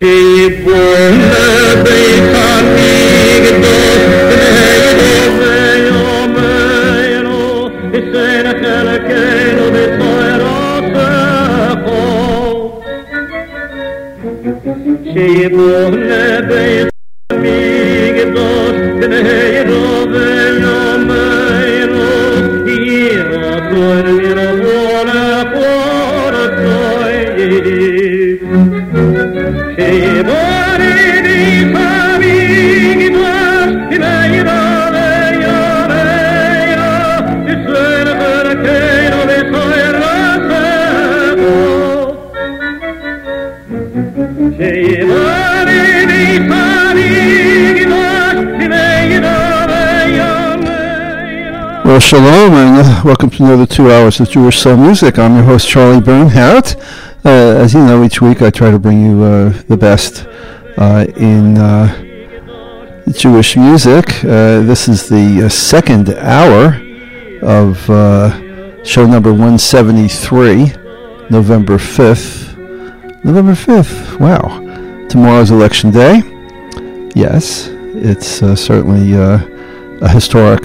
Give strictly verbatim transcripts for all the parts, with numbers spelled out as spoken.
Well, shalom, and uh, welcome to another two hours of Jewish Soul Music. I'm your host, Charlie Bernhardt. Uh, as you know, each week I try to bring you uh, the best uh, in uh, Jewish music. Uh, this is the uh, second hour of uh, show number one seventy-three, November fifth. November fifth, wow. Tomorrow's Election Day. Yes, it's uh, certainly uh, a historic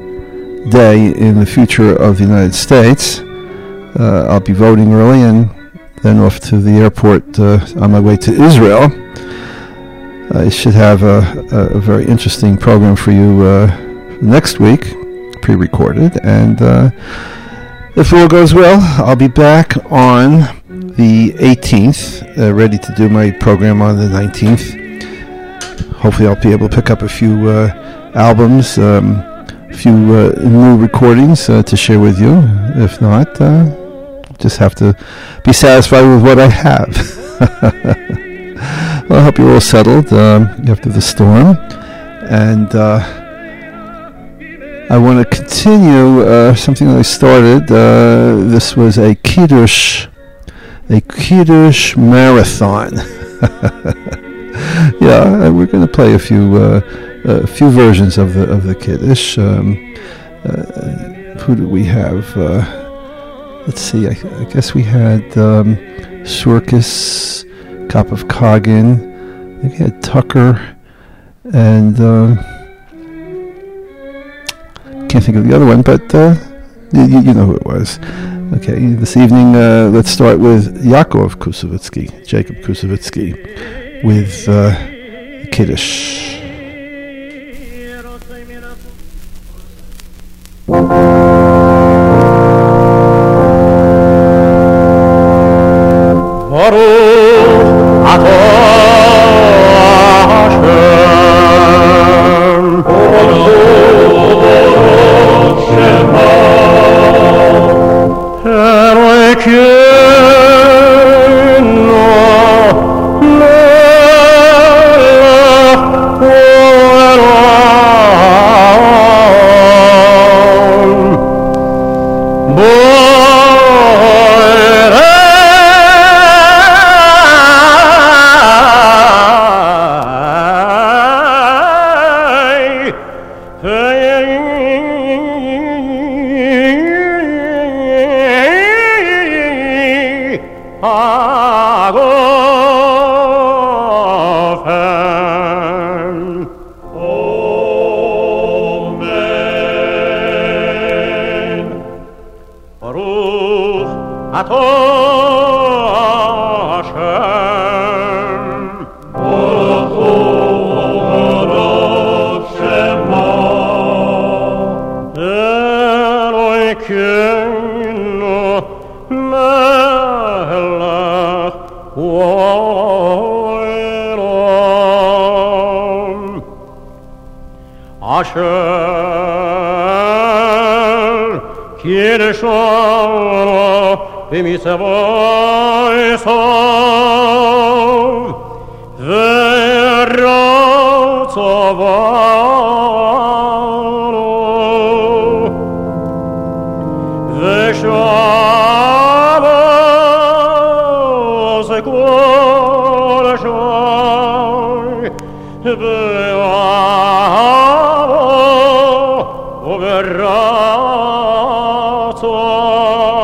day in the future of the United States. Uh, I'll be voting early and then off to the airport uh, on my way to Israel. I should have a, a, a very interesting program for you uh, next week, pre-recorded, and uh, if all goes well, I'll be back on the eighteenth, uh, ready to do my program on the nineteenth. Hopefully I'll be able to pick up a few uh, albums, um, a few uh, new recordings uh, to share with you. If not, uh, just have to be satisfied with what I have. Well, I hope you're all settled um, after the storm. And uh, I want to continue uh, something that I started. Uh, this was a Kiddush, a Kiddush marathon. Yeah, we're going to play a few uh, a few versions of the of the Kiddush. Um, uh, who do we have? Uh, let's see. I, I guess we had um, Surkis, Kop of Kagan. I think we had Tucker, and uh, can't think of the other one, but uh, you, you know who it was. Okay, this evening uh, let's start with Yaakov Kusevitsky, Jacob Kusevitsky, with uh, Kiddush.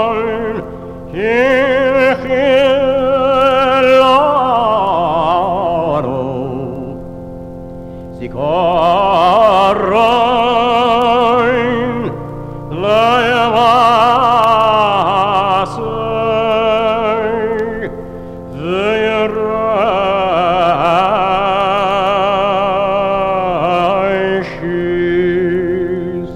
Oh Sikorain Layavasai Veraishis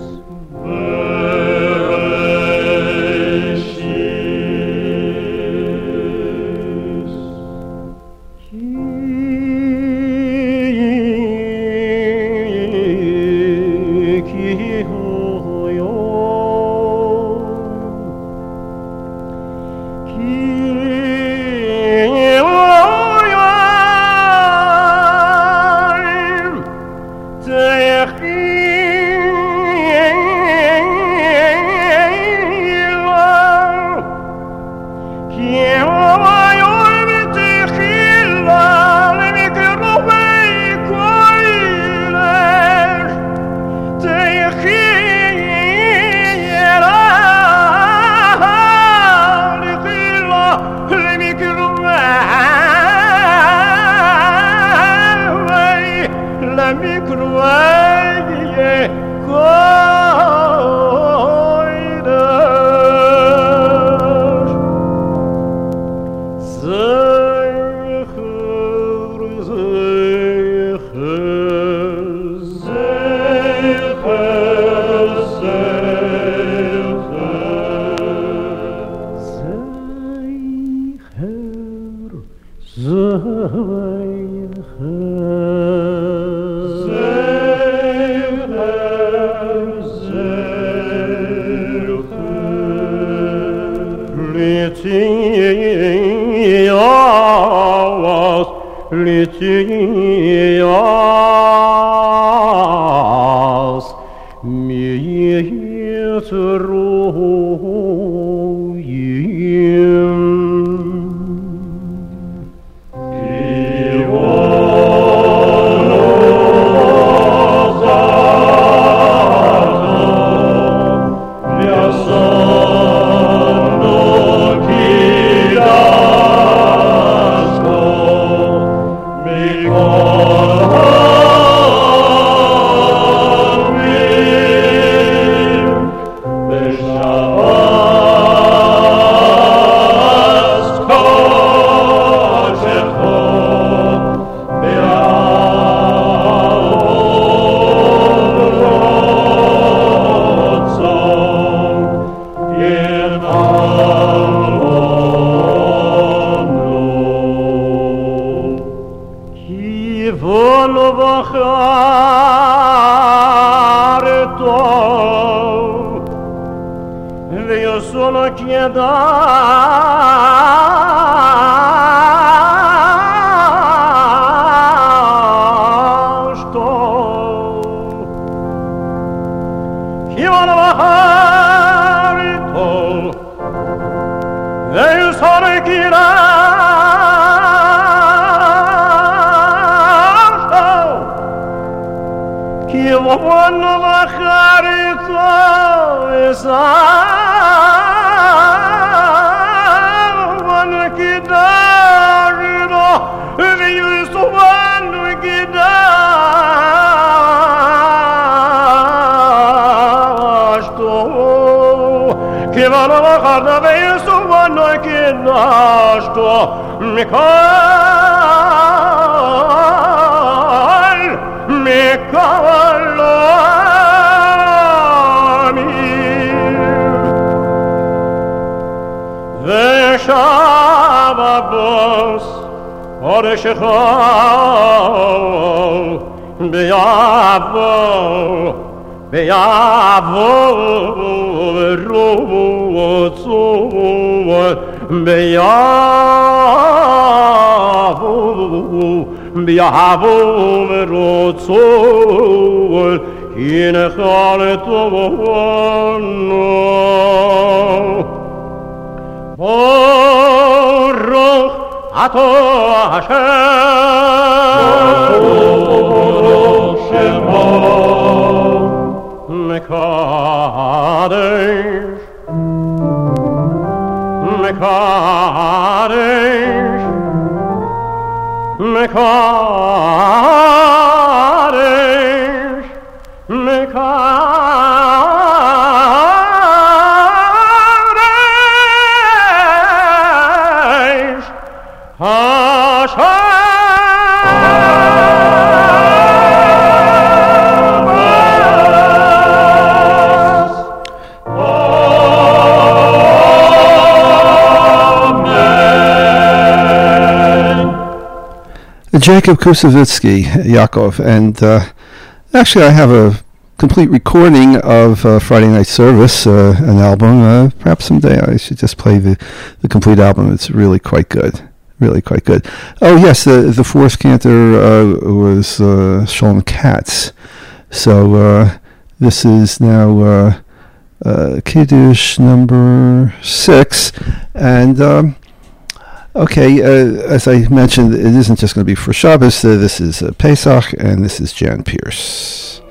Litias miet ruim Mekadesh Jacob Kusevitsky, Yaakov, and uh, actually I have a complete recording of uh, Friday Night Service, uh, an album. Uh, perhaps someday I should just play the, the complete album. It's really quite good, really quite good. Oh yes, the the fourth cantor uh, was uh, Shalom Katz. So uh, this is now uh, uh, Kiddush number six, and. Um, Okay, uh, as I mentioned, it isn't just going to be for Shabbos. Uh, this is uh, Pesach, and this is Jan Pierce.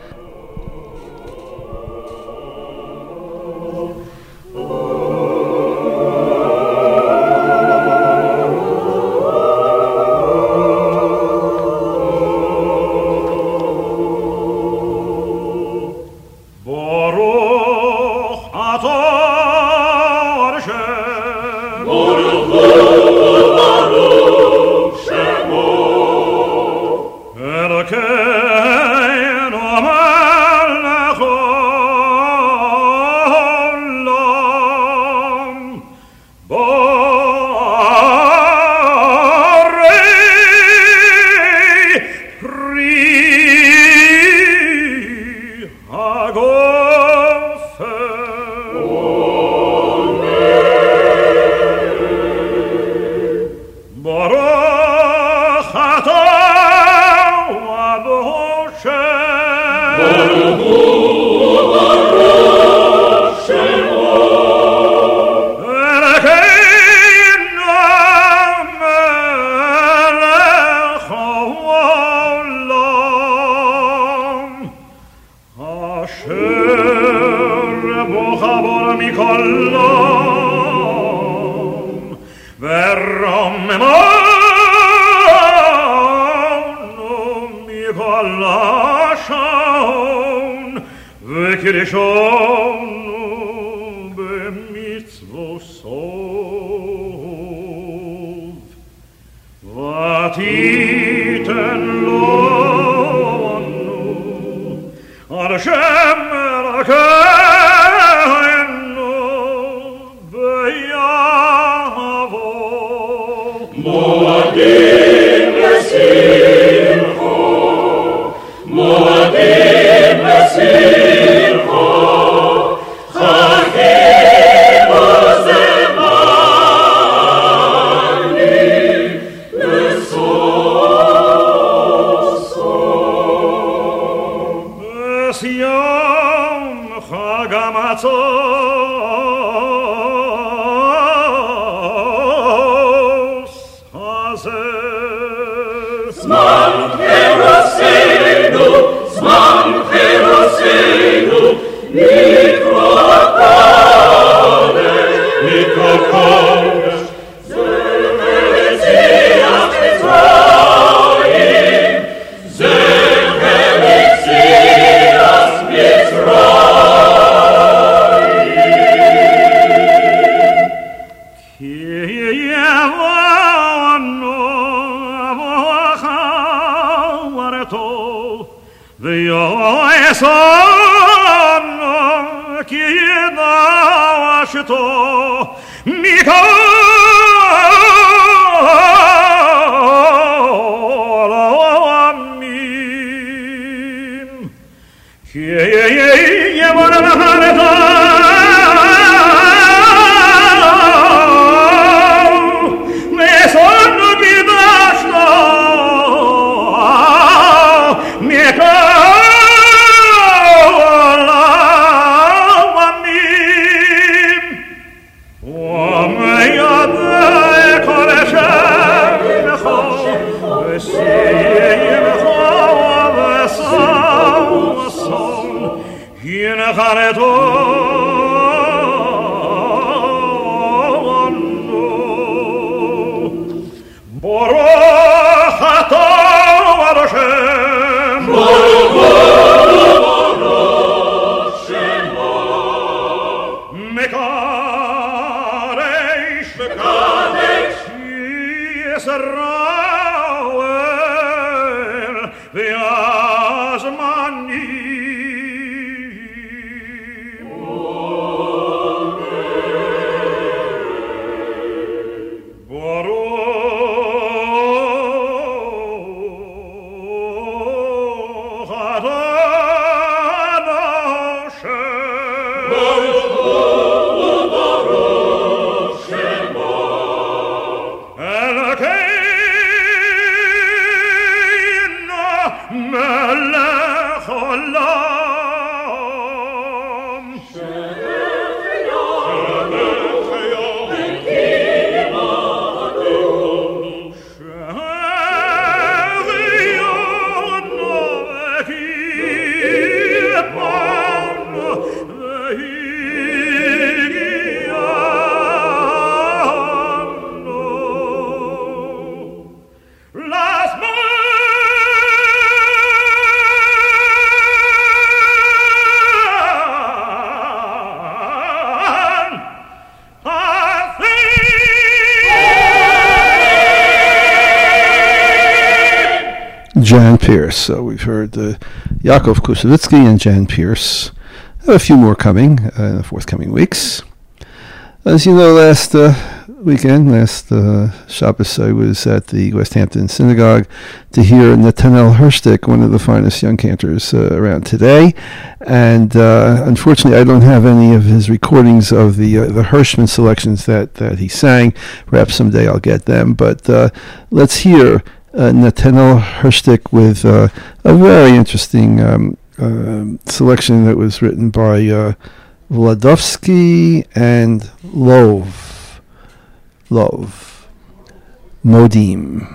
Baruch atah Hashem, Baruch Jan Pierce. So we've heard uh, Yaakov Kusevitsky and Jan Pierce. A few more coming uh, in the forthcoming weeks. As you know, last uh, weekend, last uh, Shabbos, I was at the West Hampton Synagogue to hear Netanel Hershtik, one of the finest young cantors uh, around today. And uh, unfortunately, I don't have any of his recordings of the uh, the Hirschman selections that, that he sang. Perhaps someday I'll get them. But uh, let's hear uh, Netanel Hershtik with uh, a very interesting um, uh, selection that was written by Uh, Vladovsky and Love. Love. Modim.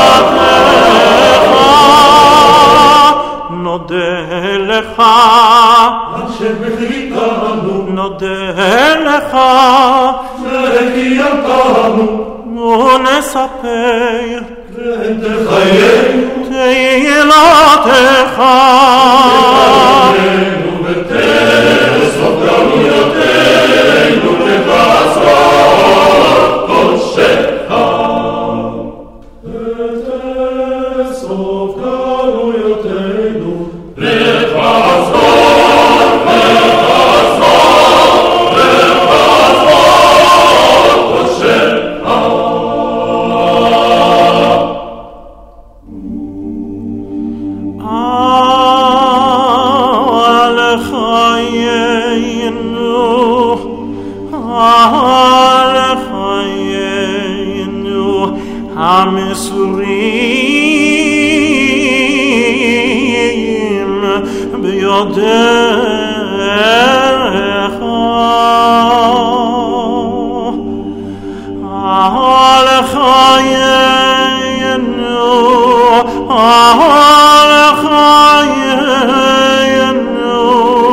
Nodeh lecha אשר בחיקנו, נודה לך, וקיימתנו, ונספר ותחיינו, תהילתך. תחיינו ותאסוף גלויותינו לבשר קודשך. ותאסוף גלויותינו לבשר המסורים בידיך, על חיינו, על חיינו,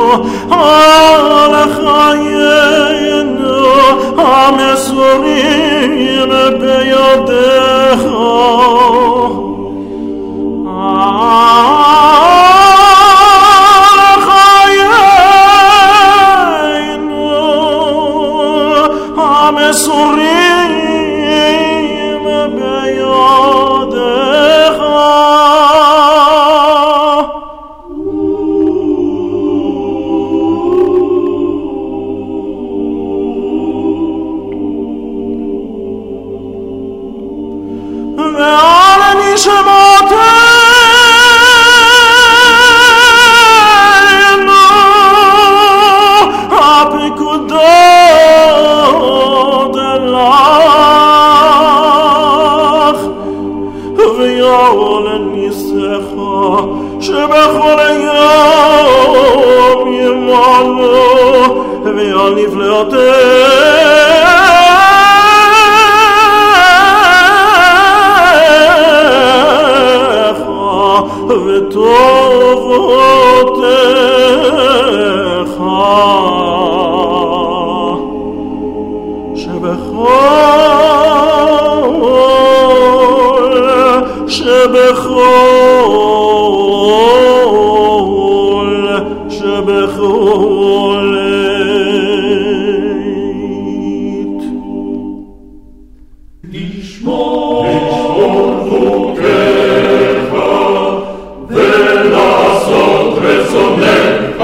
על חיינו המסורים בידיך. המסורים בידיך. ועל נשמותינו הפקודות לך, ויעל ניסך שבכל יום ימנו, ועל נפלאותיך וטובותיך שבכל שבכל שבכל עת לשמור חוקיך ולעשות רצונך.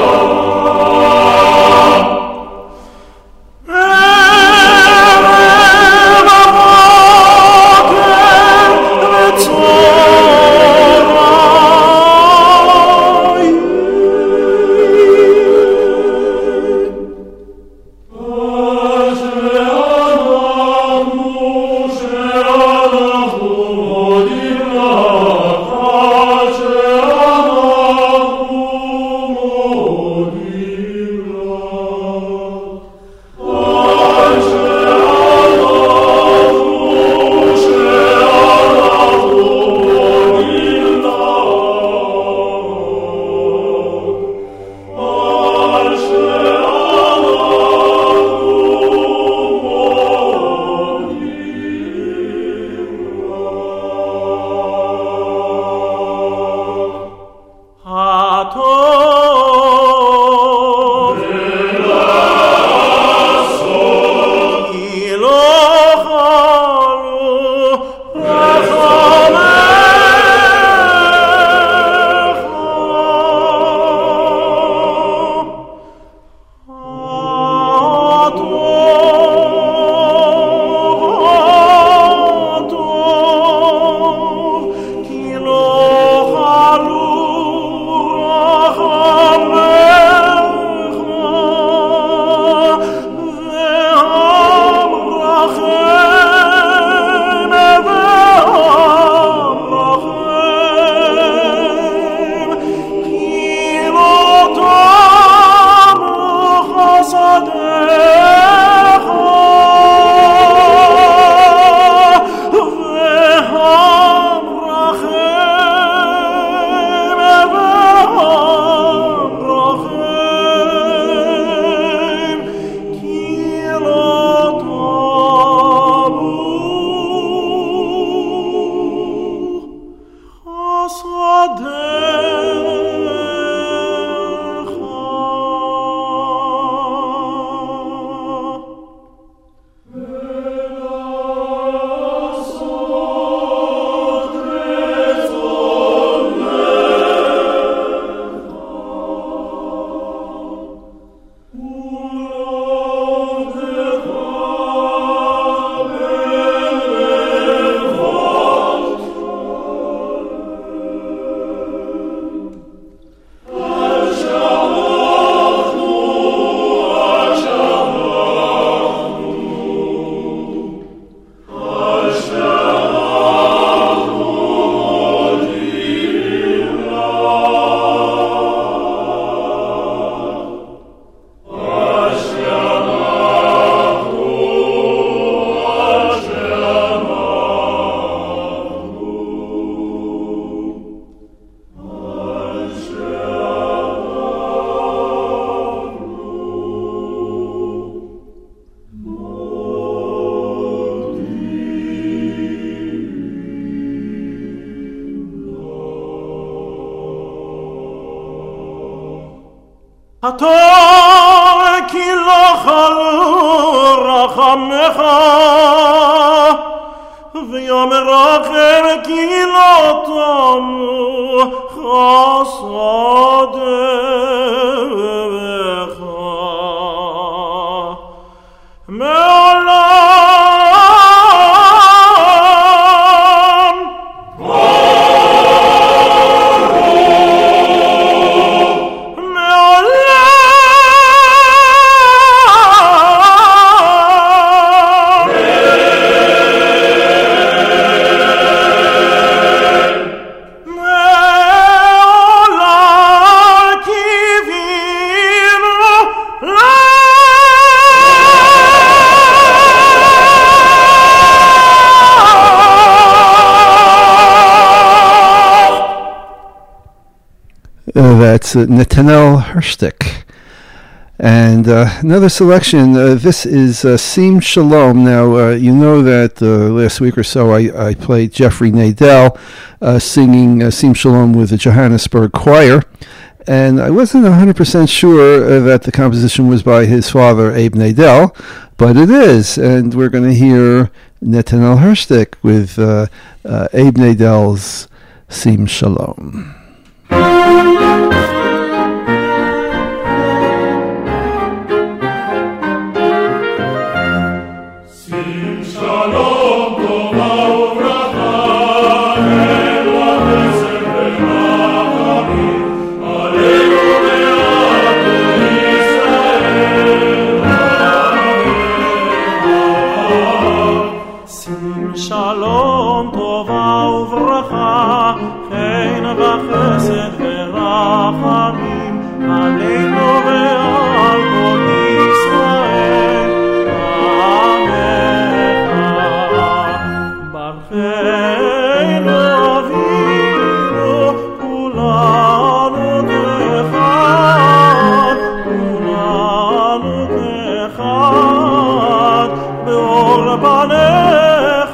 חתור כי לא חלו רחמך ויאמר רחם כי לא תמו חסדך מעולם Uh, that's uh, Netanel Hershtik. And uh, another selection, uh, this is uh, Sim Shalom. Now, uh, you know that uh, last week or so I, I played Jeffrey Nadel uh, singing uh, Sim Shalom with the Johannesburg Choir. And I wasn't one hundred percent sure uh, that the composition was by his father, Abe Nadel, but it is. And we're going to hear Netanel Hershtik with uh, uh, Abe Nadel's Sim Shalom. שלום טובה וברכה חן וחסד ורחמים עלינו ועל כל ישראל עמך ברכנו אבינו כולנו כאחד כולנו כאחד באור פניך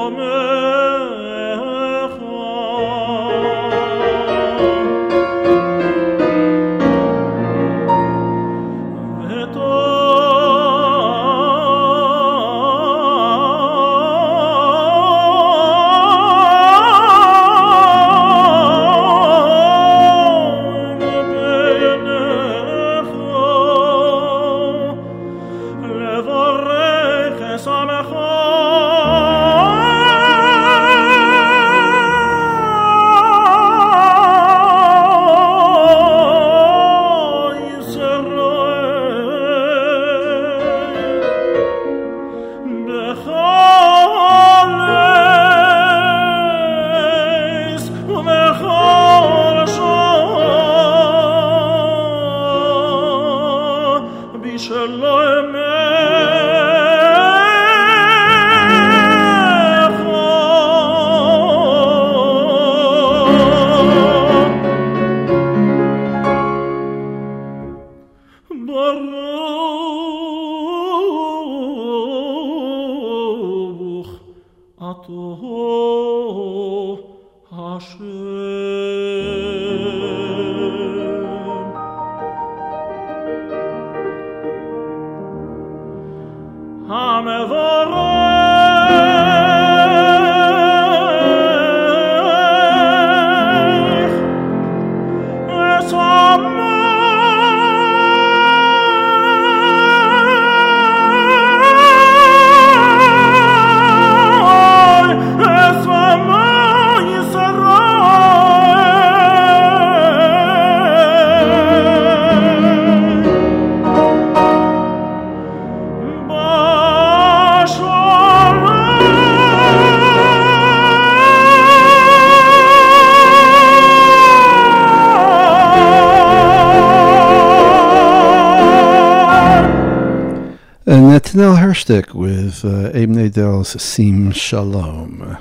Netanel Hershtik with uh, Abe Nadel's Sim Shalom.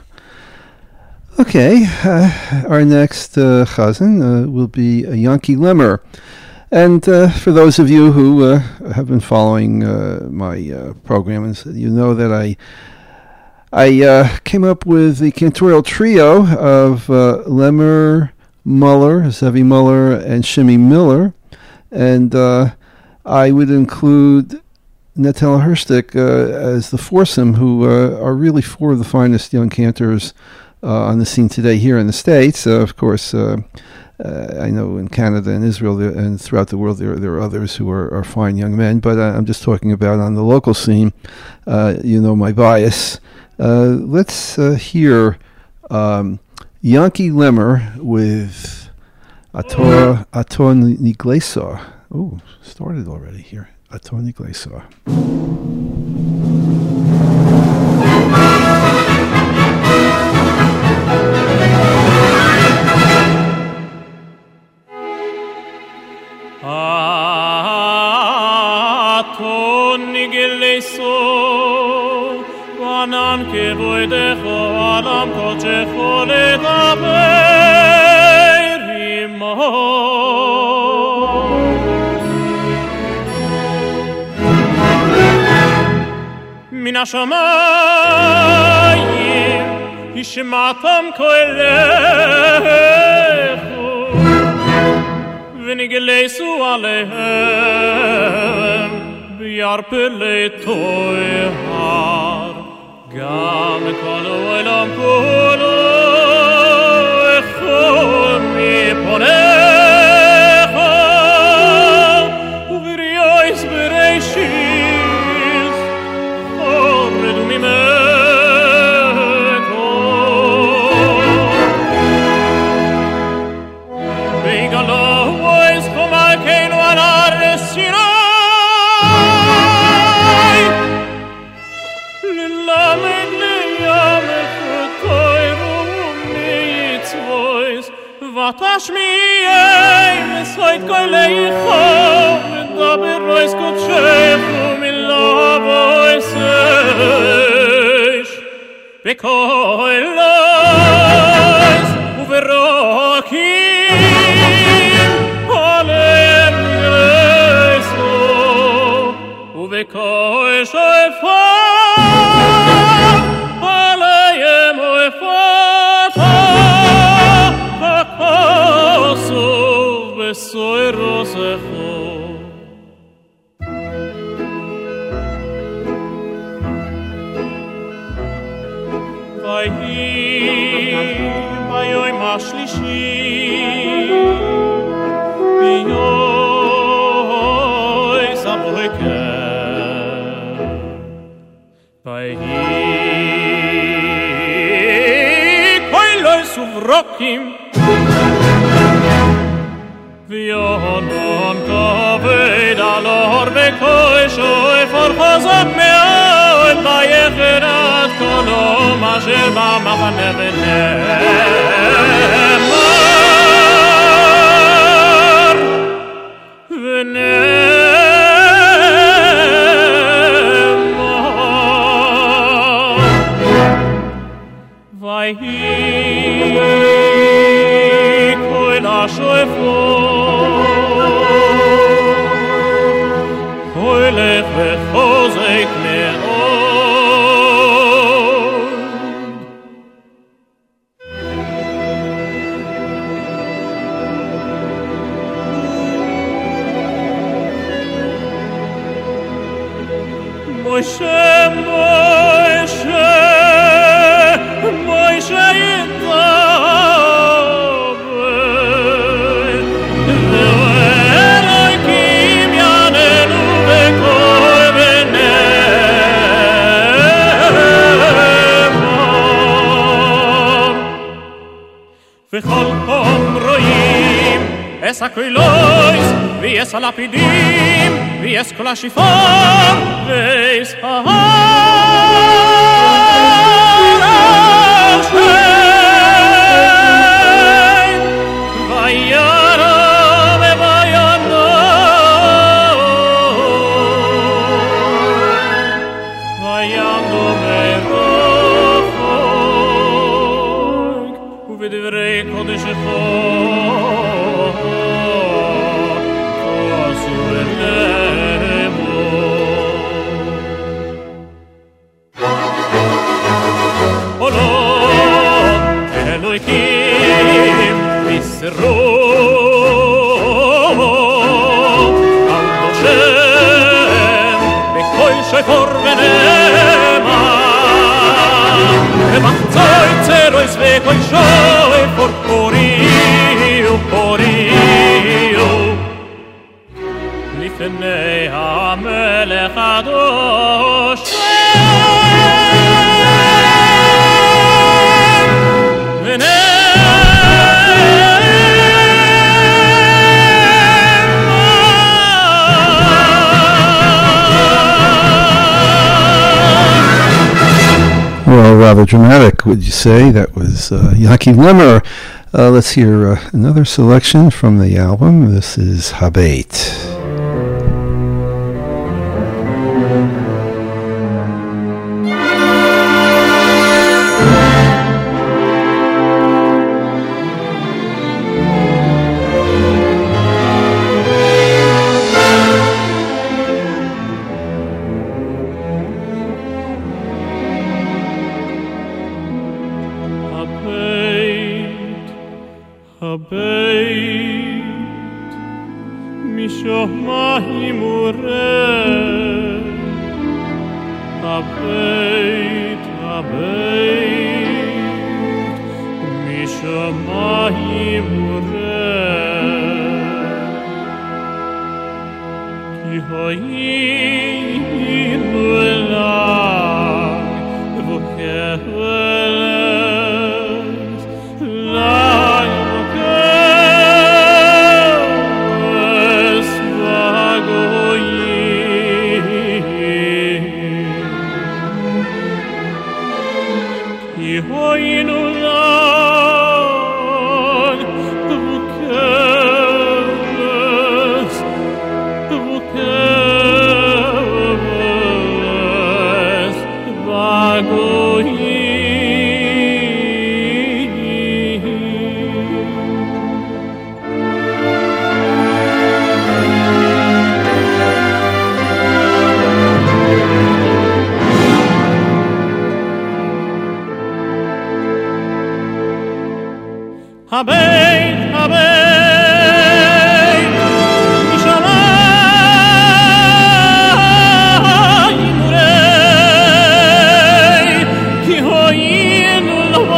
Okay, uh, our next uh, chazan uh, will be a Yanki Lemmer. And uh, for those of you who uh, have been following uh, my uh, program, you know that I I uh, came up with the cantorial trio of uh, Lemmer, Muller, Zevi Muller, and Shimmy Miller. And uh, I would include Netanel Hershtik uh, as the foursome, who uh, are really four of the finest young cantors uh, on the scene today here in the States. Uh, of course, uh, uh, I know in Canada and Israel there, and throughout the world there, there are others who are, are fine young men, but uh, I'm just talking about on the local scene. Uh, you know my bias. Uh, let's uh, hear um, Yanki Lemmer with Ator, Ator Niglesa. Oh, started already here. Ator Niglesa. Ator Niglesa, Vanan kevoidecho, Alam kochecho ledaber imo. מן השמיים השמעתם קולךו ונגלסו עליהם ביערפלי טוהר גם כל העולם כולו איכו מפונך ובריאויס בראשית ותשמיעי מסוית קולייכו ודבר רויס קודשךו מלבויסש בקולייס וברוקים עליהם גרסו ובקול שופר עליהם ויהי ביום השלישי ביום סבוקר ויהי כל סוברוקים ויונון כבד על אור וקוי שופר חזק מאוד ויחד קולו אשר במחנה ונאמר ונאמר ויהי כל השופר הולך וחוזק מאוד מוישה מוישה מוישה ידבר ואלוהים יעננו בקול ונאמר וכל פעם רואים אס הקוילויס ואס הלפידים ואס כל השיפור ואס ההר השם וירא ובינו וינו מרחוק ובדברי קודשך Elohim Yisro Al Hashem B'kol shofar v'ne'emar V'machzor tzerois v'kol shofar Poriu, poriu Lifnei HaMelech Kadosh Well, rather dramatic, would you say? That was uh, Yaakov Lemmer. Uh, let's hear uh, another selection from the album. This is Habeit. Habeit, habeit, mishamayim urei, ki hoyinu lo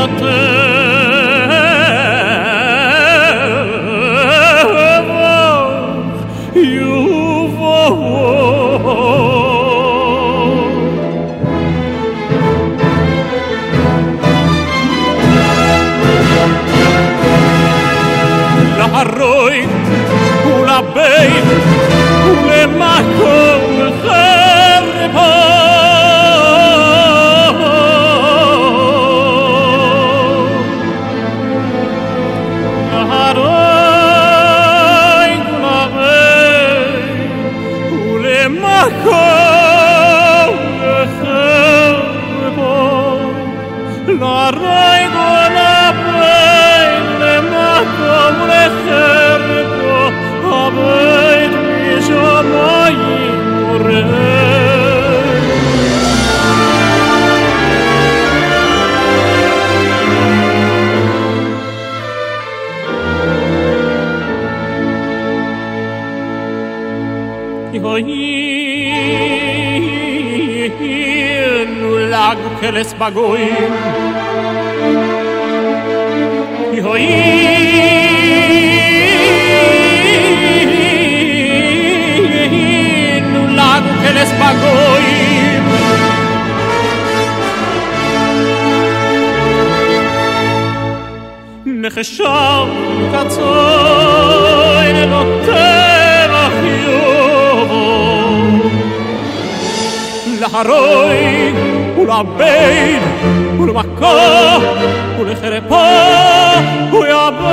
Bagoim Yoi Nu lago que les bagoim Necheshav katzoy Noterach yovo Laharoi ולעבד, ולמכה, ולחרפה, ויעבד.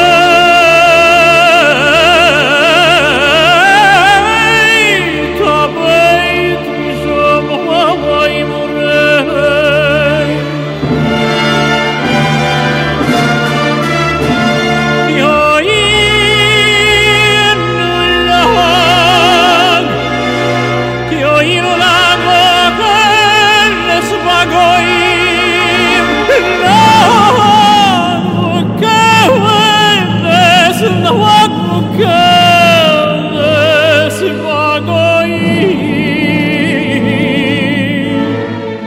תעבד משם המים ורים. יהיינו להג, כי יהיינו להג וקלס בגויים. להג וקלס, להג וקלס בגויים.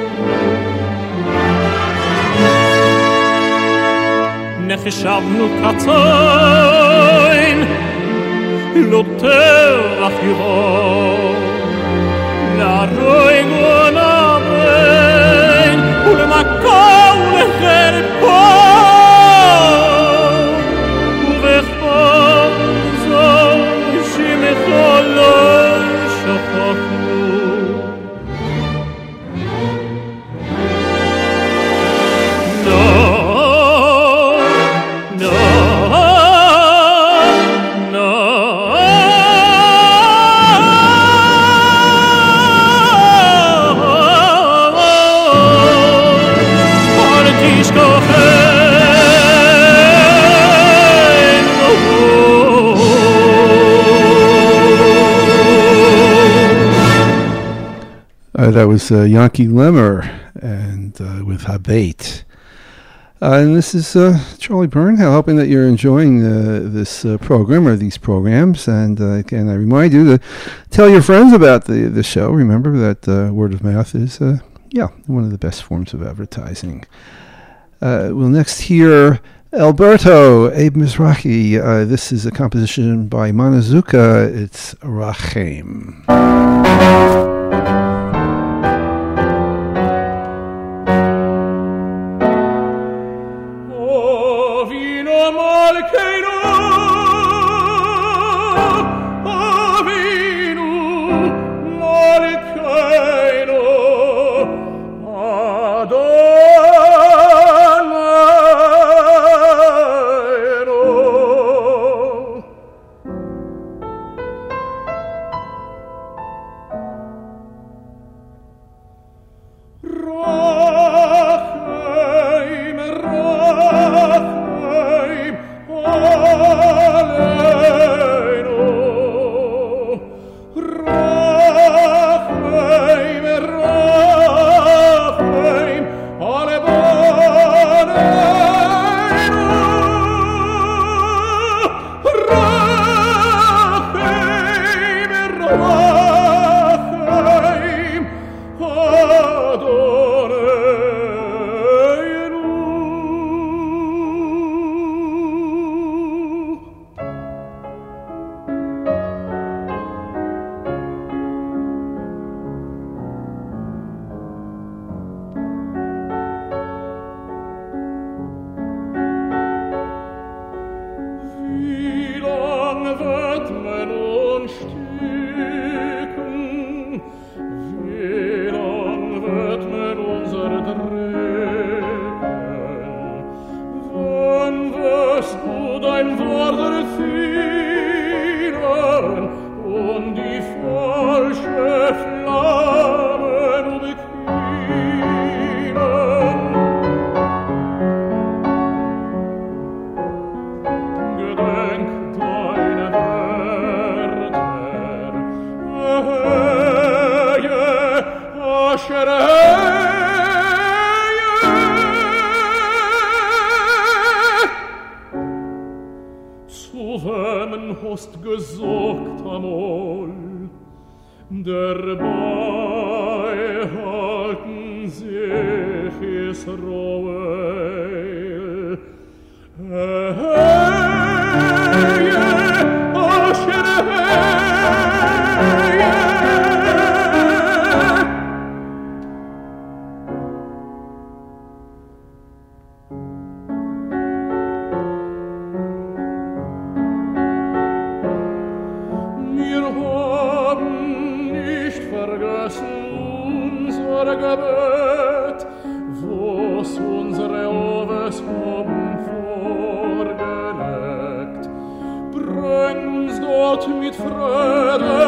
נחשבנו קצוין, לא תרח ירור, להרוג ונאמן, ולמכה ולחרפה, ובכל זאת שמך לא שכחנו. Uh, that was uh, Yankee Lemmer and uh, with Habait. Uh, and this is uh, Charlie Bernhal, hoping that you're enjoying uh, this uh, program or these programs. And uh, again, I remind you to tell your friends about the, the show. Remember that uh, word of mouth is, uh, yeah, one of the best forms of advertising. Uh, we'll next hear Alberto, Abe Mizrahi. Uh, this is a composition by Monozuka. It's Rachem. Adonai Zu wem hast gesagt amol, dabei halten sich Israel. Heie, Asher, heie. Wir haben nicht vergessen unser Gebet, was unsere Oves haben vorgelegt. Bring uns Gott mit Freude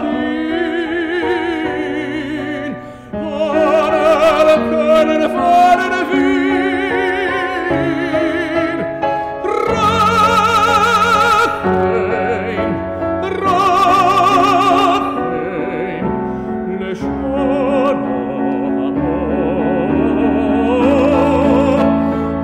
hin, alle können fahren wir. Rachein, Rachein, Leshana Hamor,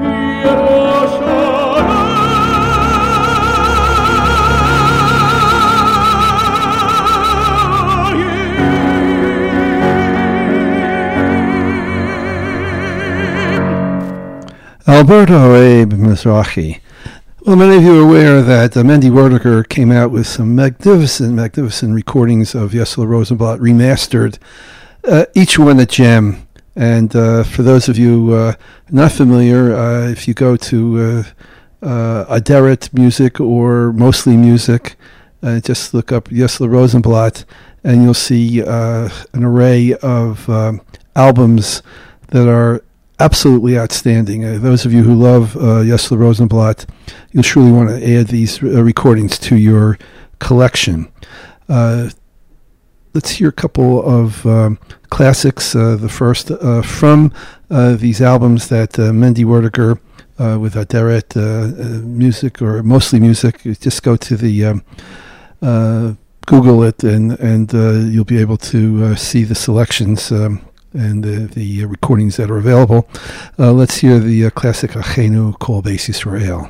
Alberto Abe Mizrahi. Well, many of you are aware that uh, Mendy Werdiger came out with some magnificent, magnificent recordings of Yesler Rosenblatt remastered, uh, each one a gem. And uh, for those of you uh, not familiar, uh, if you go to uh, uh, Aderet Music or Mostly Music, uh, just look up Yesler Rosenblatt, and you'll see uh, an array of um, albums that are absolutely outstanding. Uh, those of you who love uh, Yesler Rosenblatt, you'll surely want to add these uh, recordings to your collection. Uh, let's hear a couple of um, classics. Uh, the first uh, from uh, these albums that uh, Mendy Werdiger uh, with Aderet uh, uh, Music or Mostly Music. You just go to the um, uh, Google it, and and uh, you'll be able to uh, see the selections. Um, and uh, the uh, recordings that are available. Uh, let's hear the uh, classic Achenu Kol Beis Yisrael.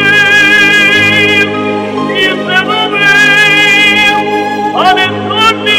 On his good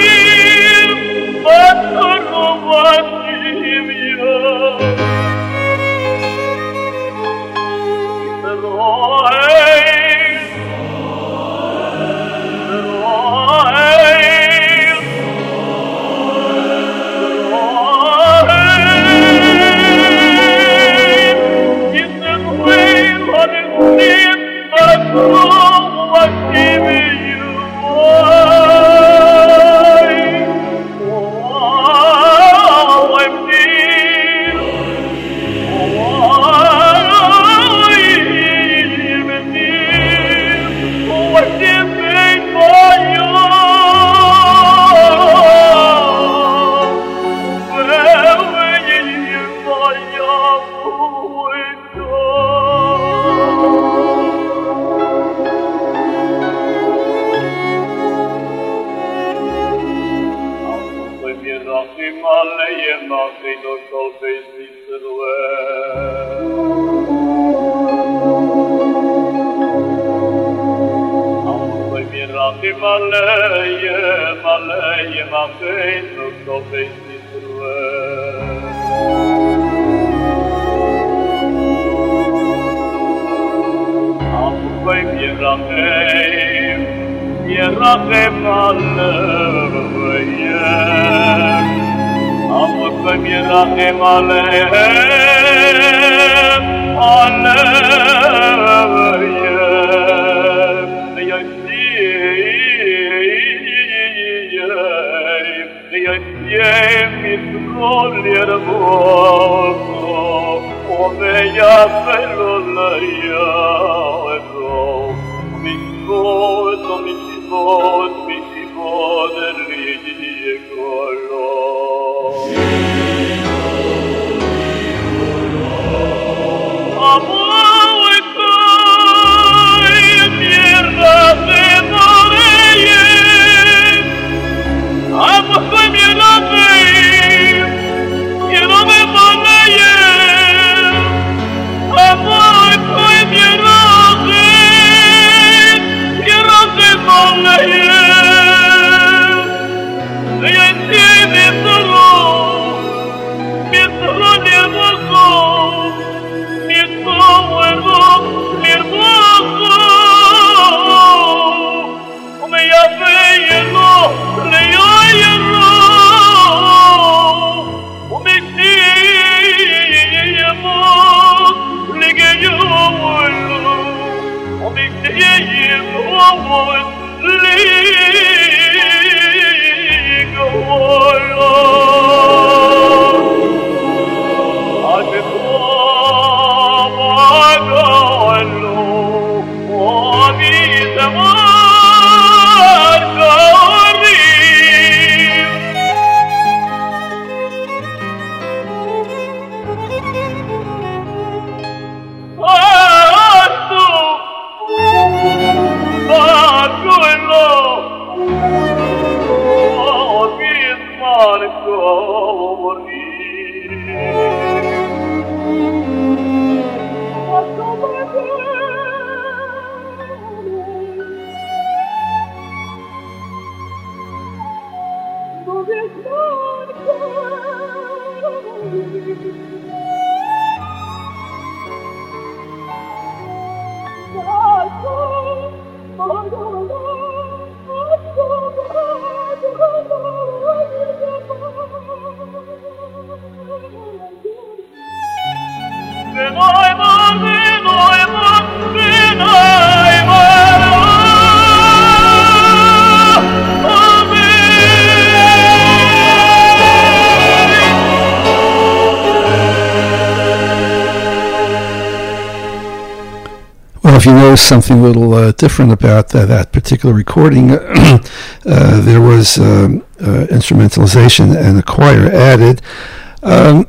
If you notice something a little uh, different about uh, that particular recording, uh, there was um, uh, instrumentalization and a choir added. Um,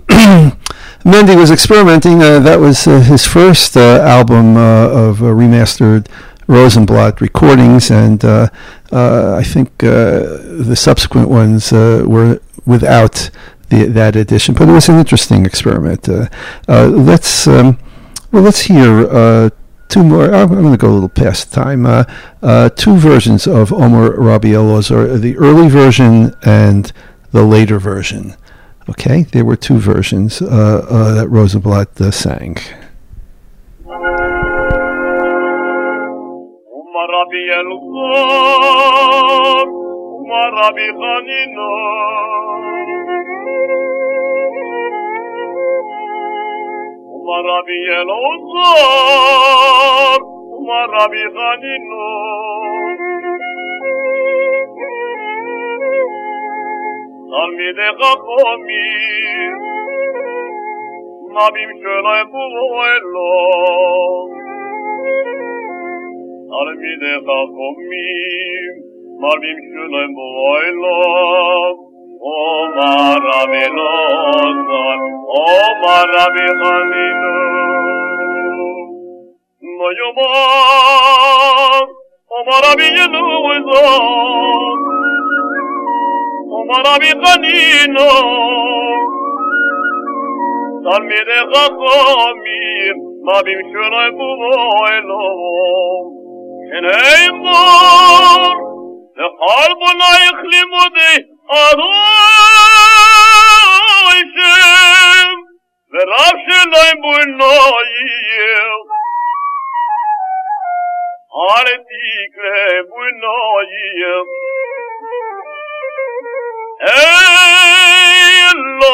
Mendy was experimenting. Uh, that was uh, his first uh, album uh, of uh, remastered Rosenblatt recordings, and uh, uh, I think uh, the subsequent ones uh, were without the, that edition. But it was an interesting experiment. Uh, uh, let's um, well, let's hear. Uh, Two more. I'm going to go a little past time. Uh, uh, two versions of Omer Rabielos, or the early version and the later version. Okay, there were two versions uh, uh, that Rosenblatt uh, sang. Rabbi Elazar, Rabbi Hanino, Talmidei Chachamim, Mabim Shelai Buelo, Talmidei Chachamim, Mabim Shelai Buelo. Omar Rabbi Elazar, Omar Rabbi Hanino, no Yomar, Omar Rabbi Elazar, Rabbi Chanina, Talmidei Chachamim, Mabim Shulai Buvoilo, Shnei Mor, Lechal Bonaich Limudei Adonai Shem, V'Rav Shelai Bunoyich, Are Tikre Bunoyich, Elo,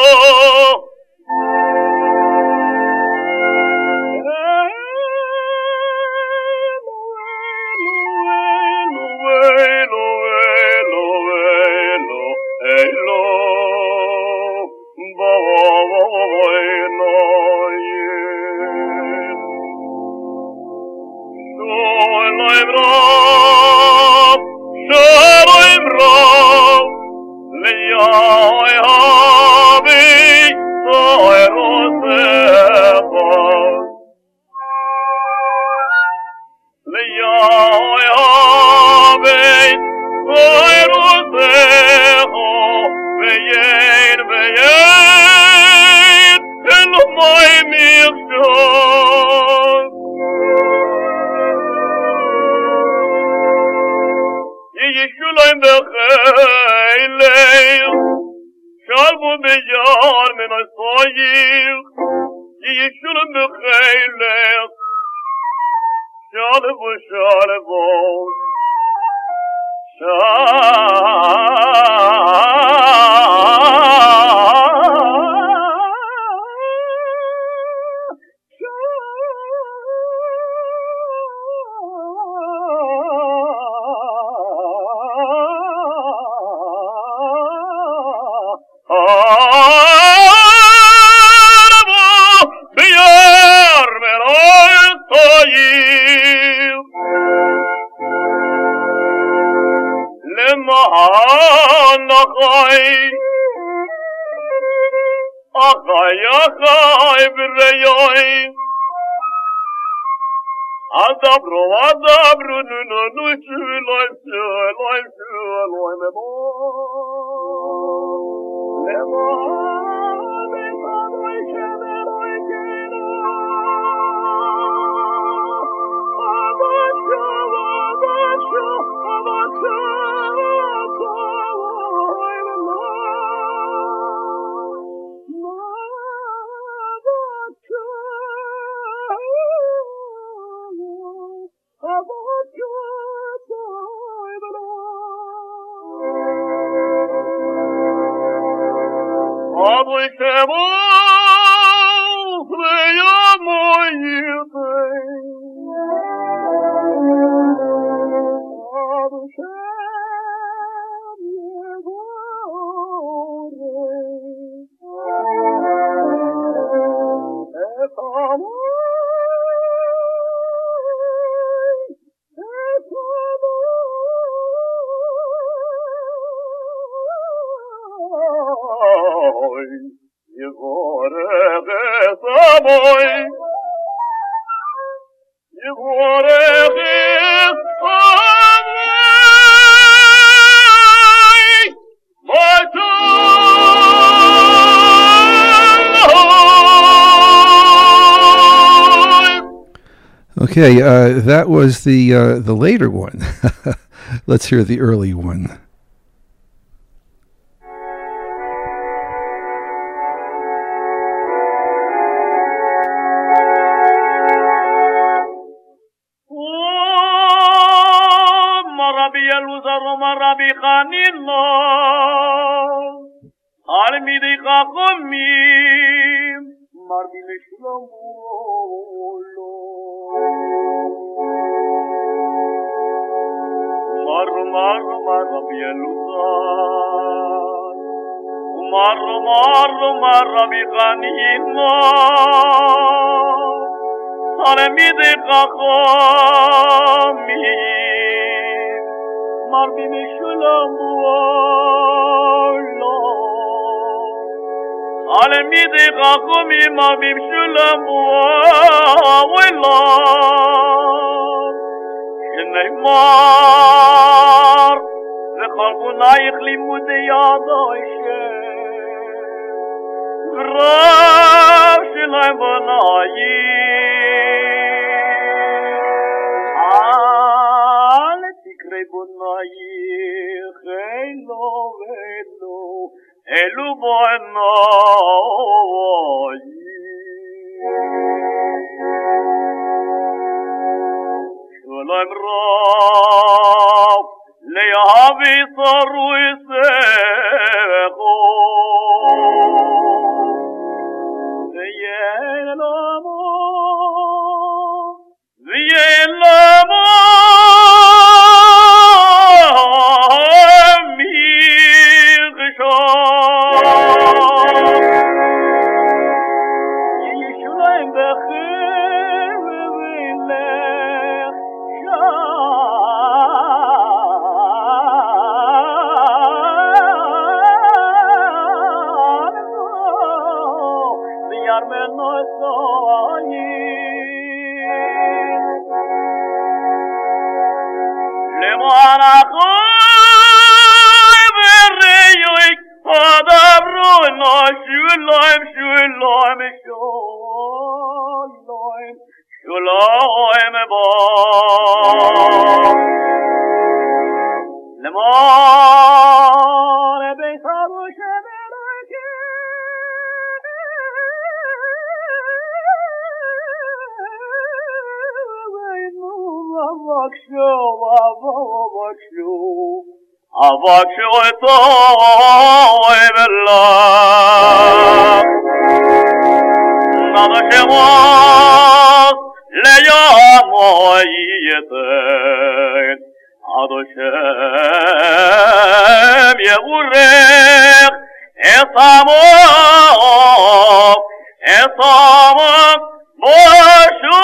Okay, uh, that was the uh, the later one. Let's hear the early one. Rabbi Eluzar, Rabbi Chanina, Talmidei Chachamim, Marbim Shlomo. Mar mar mar Rabbi Eluzar, Mar mar mar Rabbi Chanina, Talmidei Chachamim, Marbim Shlomo. Talmidei Chachamim, Marbim Shlomo. Neymar, خلقنايق لمودي يادايشة غراب شلعي بنايي على تكري بنايي خيلو خيلو خيلو بنايي شلعي مراب ليهابي صاروا يسيقوا زين الأمور زين الأمور مير غشار يشلين بخير بالله Shulaim, shulaim, shulaim, shulaim, ba. Lemon, beisaru sheberake. Veinu avakshu, avakshu. Avakshu etoy bellah Nada shemos leyamoyeten Ado shem yevurech esamok esamok moshu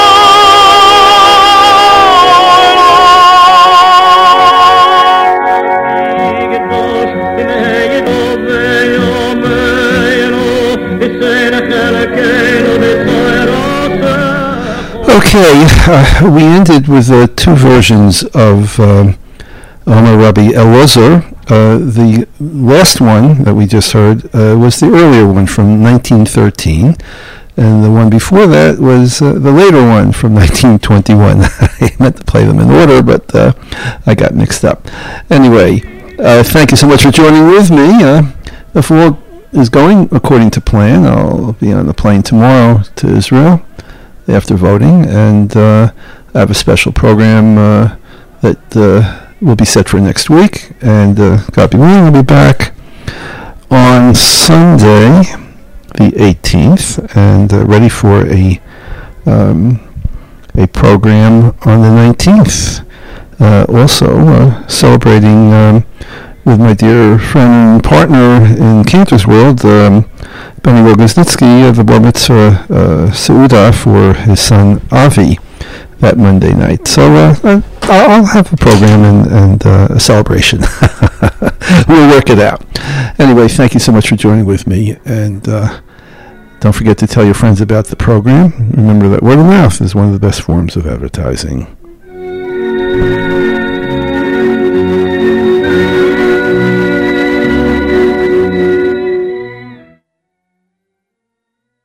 Okay, uh, we ended with uh, two versions of um, Omer Rabbi Elazar. Uh, the last one that we just heard uh, was the earlier one from nineteen thirteen, and the one before that was uh, the later one from nineteen twenty-one. I meant to play them in order, but uh, I got mixed up. Anyway, uh, thank you so much for joining with me. Uh, if all is going according to plan, I'll be on the plane tomorrow to Israel after voting, and uh, I have a special program uh, that uh, will be set for next week, and uh, God be willing, I'll be back on Sunday the eighteenth, and uh, ready for a um, a program on the nineteenth, uh, also uh, celebrating um, with my dear friend and partner in Cantor's World, um, Benny Rogoznitsky, of the Bar Mitzvah uh, Seudah for his son Avi that Monday night. So uh, I'll have a program and, and uh, a celebration. We'll work it out. Anyway, thank you so much for joining with me, and uh, don't forget to tell your friends about the program. Remember that word of mouth is one of the best forms of advertising.